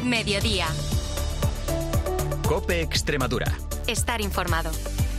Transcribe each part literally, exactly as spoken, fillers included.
Mediodía. COPE Extremadura. Estar informado.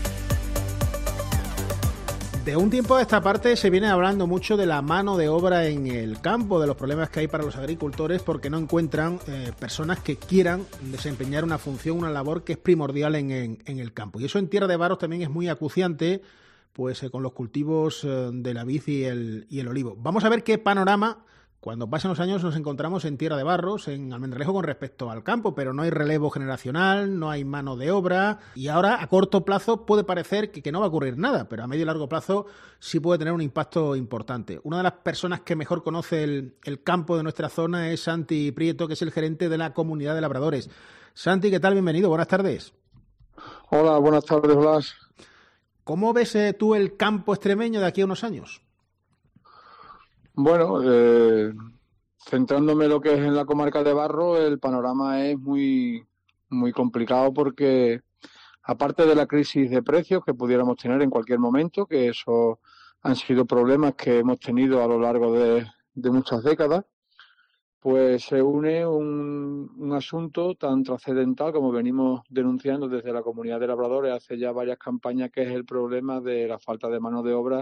De un tiempo a esta parte se viene hablando mucho de la mano de obra en el campo, de los problemas que hay para los agricultores porque no encuentran eh, personas que quieran desempeñar una función, una labor que es primordial en, en, en el campo. Y eso en Tierra de Barros también es muy acuciante, pues eh, con los cultivos eh, de la vid y el, y el olivo. Vamos a ver qué panorama, cuando pasen los años, nos encontramos en Tierra de Barros, en Almendralejo, con respecto al campo, pero no hay relevo generacional, no hay mano de obra, y ahora a corto plazo puede parecer que, que no va a ocurrir nada, pero a medio y largo plazo sí puede tener un impacto importante. Una de las personas que mejor conoce el, el campo de nuestra zona es Santi Prieto, que es el gerente de la Comunidad de Labradores. Santi, ¿qué tal? Bienvenido, buenas tardes. Hola, buenas tardes, Blas. ¿Cómo ves eh, tú el campo extremeño de aquí a unos años? Bueno, eh, centrándome en lo que es en la comarca de Barro, el panorama es muy, muy complicado porque, aparte de la crisis de precios que pudiéramos tener en cualquier momento, que eso han sido problemas que hemos tenido a lo largo de, de muchas décadas, pues se une un, un asunto tan trascendental como venimos denunciando desde la Comunidad de Labradores hace ya varias campañas, que es el problema de la falta de mano de obra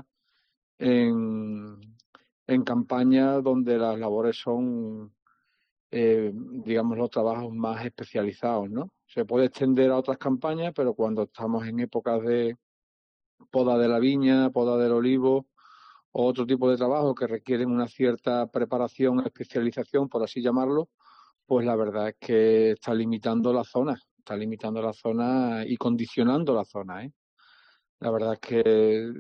en, en campañas donde las labores son, eh, digamos, los trabajos más especializados, ¿no? Se puede extender a otras campañas, pero cuando estamos en épocas de poda de la viña, poda del olivo o otro tipo de trabajo que requieren una cierta preparación, especialización, por así llamarlo, pues la verdad es que está limitando la zona, está limitando la zona y condicionando la zona, ¿eh? La verdad es que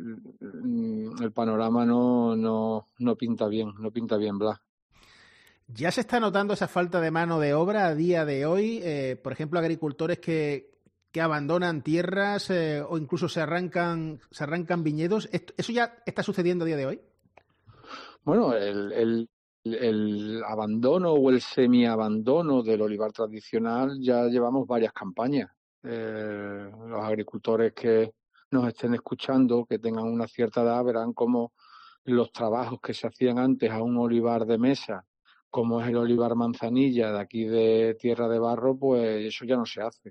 el panorama no, no, no pinta bien, no pinta bien, Blas. ¿Ya se está notando esa falta de mano de obra a día de hoy? Eh, por ejemplo, agricultores que, que abandonan tierras eh, o incluso se arrancan, se arrancan viñedos. ¿Eso ya está sucediendo a día de hoy? Bueno, el, el, el abandono o el semiabandono del olivar tradicional ya llevamos varias campañas. Eh, los agricultores que nos estén escuchando, que tengan una cierta edad, verán cómo los trabajos que se hacían antes a un olivar de mesa, como es el olivar manzanilla de aquí de Tierra de Barro, pues eso ya no se hace.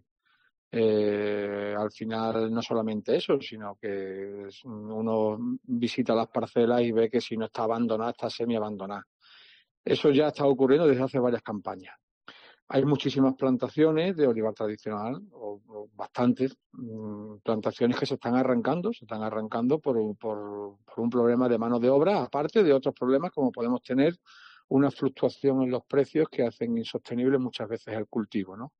Eh, al final no solamente eso, sino que uno visita las parcelas y ve que si no está abandonada, está semi-abandonada. Eso ya está ocurriendo desde hace varias campañas. Hay muchísimas plantaciones de olivar tradicional, o, o bastantes mmm, plantaciones que se están arrancando, se están arrancando por, por, por un problema de mano de obra, aparte de otros problemas como podemos tener una fluctuación en los precios que hacen insostenible muchas veces el cultivo, ¿no?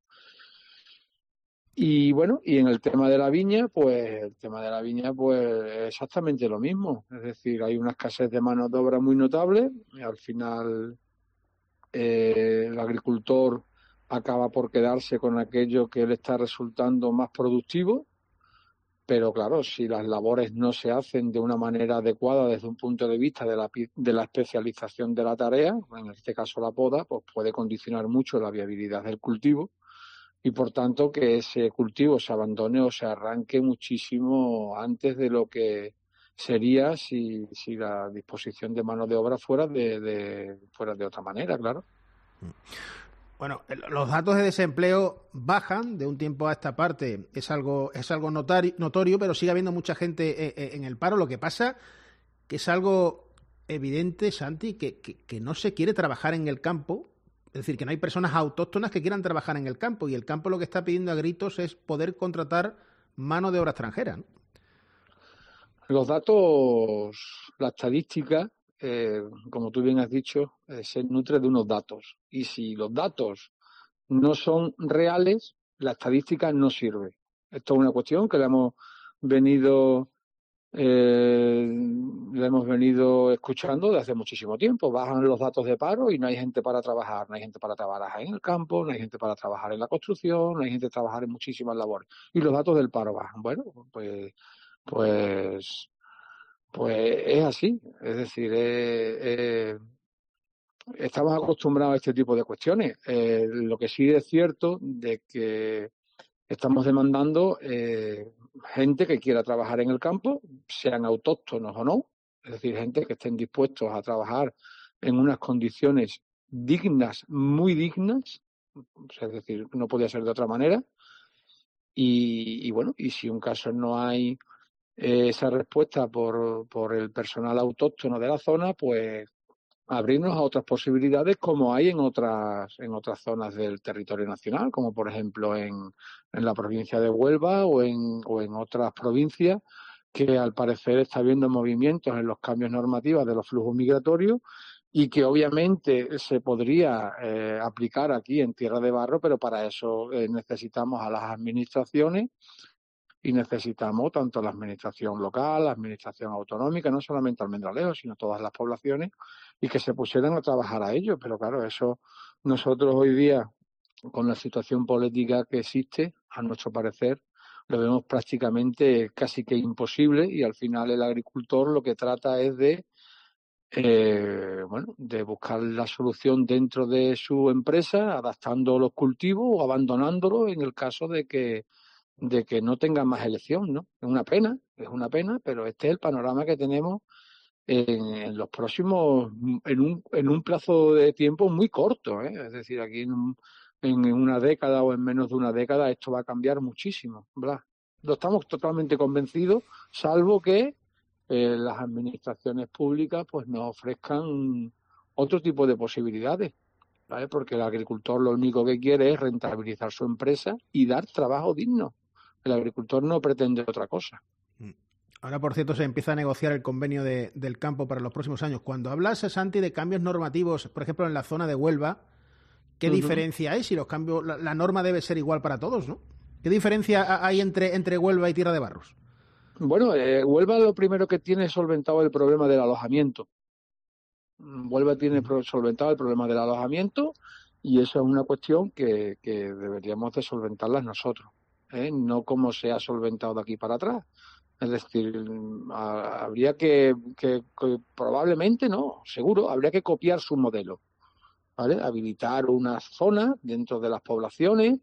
Y bueno, y en el tema de la viña, pues el tema de la viña, pues es exactamente lo mismo. Es decir, hay una escasez de mano de obra muy notable y al final eh, el agricultor acaba por quedarse con aquello que le está resultando más productivo, pero claro, si las labores no se hacen de una manera adecuada desde un punto de vista de la, de la especialización de la tarea, en este caso la poda, pues puede condicionar mucho la viabilidad del cultivo y por tanto que ese cultivo se abandone o se arranque muchísimo antes de lo que sería si, si la disposición de mano de obra fuera de, de, fuera de otra manera, claro. Bueno, los datos de desempleo bajan de un tiempo a esta parte, es algo, es algo notario, notorio, pero sigue habiendo mucha gente en el paro. Lo que pasa que es algo evidente, Santi, que, que, que no se quiere trabajar en el campo, es decir, que no hay personas autóctonas que quieran trabajar en el campo, y el campo lo que está pidiendo a gritos es poder contratar mano de obra extranjera, ¿no? Los datos, la estadística, eh, como tú bien has dicho, eh, se nutre de unos datos. Y si los datos no son reales, la estadística no sirve. Esto es una cuestión que le hemos venido, eh, le hemos venido escuchando desde hace muchísimo tiempo. Bajan los datos de paro y no hay gente para trabajar. No hay gente para trabajar en el campo, no hay gente para trabajar en la construcción, no hay gente para trabajar en muchísimas labores. Y los datos del paro bajan. Bueno, pues... Pues, pues es así, es decir, eh, eh, estamos acostumbrados a este tipo de cuestiones. Eh, lo que sí es cierto de que estamos demandando eh, gente que quiera trabajar en el campo, sean autóctonos o no, es decir, gente que estén dispuestos a trabajar en unas condiciones dignas, muy dignas, es decir, no podía ser de otra manera. Y, y bueno, y si un caso no hay eh, esa respuesta por, por el personal autóctono de la zona, pues abrirnos a otras posibilidades como hay en otras en otras zonas del territorio nacional, como por ejemplo en, en la provincia de Huelva o en, o en otras provincias que al parecer está habiendo movimientos en los cambios normativos de los flujos migratorios y que obviamente se podría eh, aplicar aquí en Tierra de Barro, pero para eso eh, necesitamos a las administraciones y necesitamos tanto la administración local, la administración autonómica, no solamente Almendralejo, sino todas las poblaciones, y que se pusieran a trabajar a ello. Pero claro, eso nosotros hoy día, con la situación política que existe, a nuestro parecer, lo vemos prácticamente casi que imposible, y al final el agricultor lo que trata es de Eh, bueno, de buscar la solución dentro de su empresa, adaptando los cultivos o abandonándolos en el caso de que de que no tenga más elección, ¿no? Es una pena, es una pena, pero este es el panorama que tenemos en, en los próximos, en un, en un plazo de tiempo muy corto, ¿eh? Es decir, aquí en, un, en una década o en menos de una década esto va a cambiar muchísimo, ¿verdad? No estamos totalmente convencidos, salvo que Eh, las administraciones públicas pues nos ofrezcan otro tipo de posibilidades, ¿vale? Porque el agricultor lo único que quiere es rentabilizar su empresa y dar trabajo digno. El agricultor no pretende otra cosa. Ahora, por cierto, se empieza a negociar el convenio de, del campo para los próximos años. Cuando hablas, Santi, de cambios normativos, por ejemplo, en la zona de Huelva, ¿qué uh-huh. diferencia hay si los cambios, la, la norma debe ser igual para todos, ¿no? ¿Qué diferencia hay entre, entre Huelva y Tierra de Barros? Bueno, eh, Huelva lo primero que tiene es solventado el problema del alojamiento. Huelva tiene solventado el problema del alojamiento y eso es una cuestión que, que deberíamos de solventarlas nosotros, ¿eh? No como se ha solventado de aquí para atrás. Es decir, a, habría que, que, que probablemente, no, seguro, habría que copiar su modelo, ¿vale? Habilitar una zona dentro de las poblaciones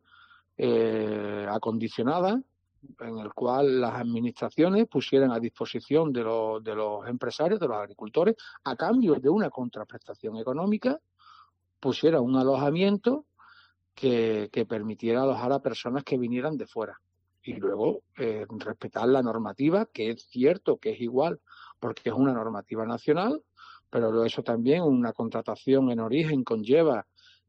eh, acondicionadas, en el cual las administraciones pusieran a disposición de los, de los empresarios, de los agricultores, a cambio de una contraprestación económica, pusiera un alojamiento que, que permitiera alojar a personas que vinieran de fuera. Y luego eh, respetar la normativa, que es cierto que es igual, porque es una normativa nacional, pero eso también, una contratación en origen conlleva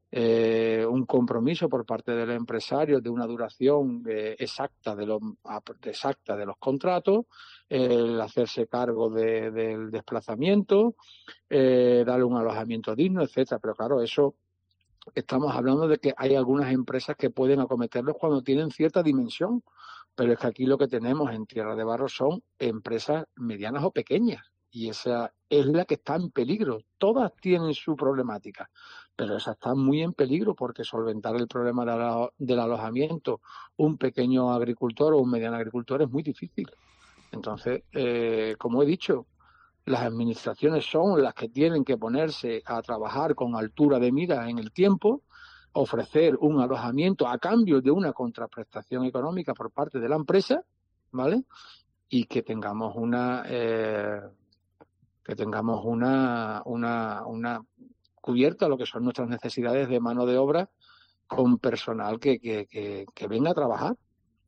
Eh, un compromiso por parte del empresario de una duración eh, exacta de los exacta de los contratos, eh, el hacerse cargo de, del desplazamiento, eh, darle un alojamiento digno, etcétera. Pero claro, eso estamos hablando de que hay algunas empresas que pueden acometerlos cuando tienen cierta dimensión, pero es que aquí lo que tenemos en Tierra de Barro son empresas medianas o pequeñas. Y esa es la que está en peligro. Todas tienen su problemática, pero esa está muy en peligro porque solventar el problema de la, del alojamiento, un pequeño agricultor o un mediano agricultor, es muy difícil. Entonces, eh, como he dicho, las administraciones son las que tienen que ponerse a trabajar con altura de mira en el tiempo, ofrecer un alojamiento a cambio de una contraprestación económica por parte de la empresa, ¿vale? Y que tengamos una... Eh, que tengamos una, una, una cubierta lo que son nuestras necesidades de mano de obra con personal que, que, que, que venga a trabajar.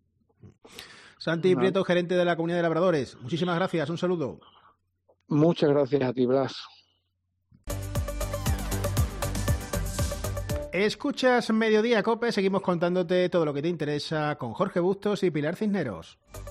Santi no. Prieto, gerente de la Comunidad de Labradores, muchísimas gracias, un saludo. Muchas gracias a ti, Blas. Escuchas Mediodía Cope, seguimos contándote todo lo que te interesa con Jorge Bustos y Pilar Cisneros.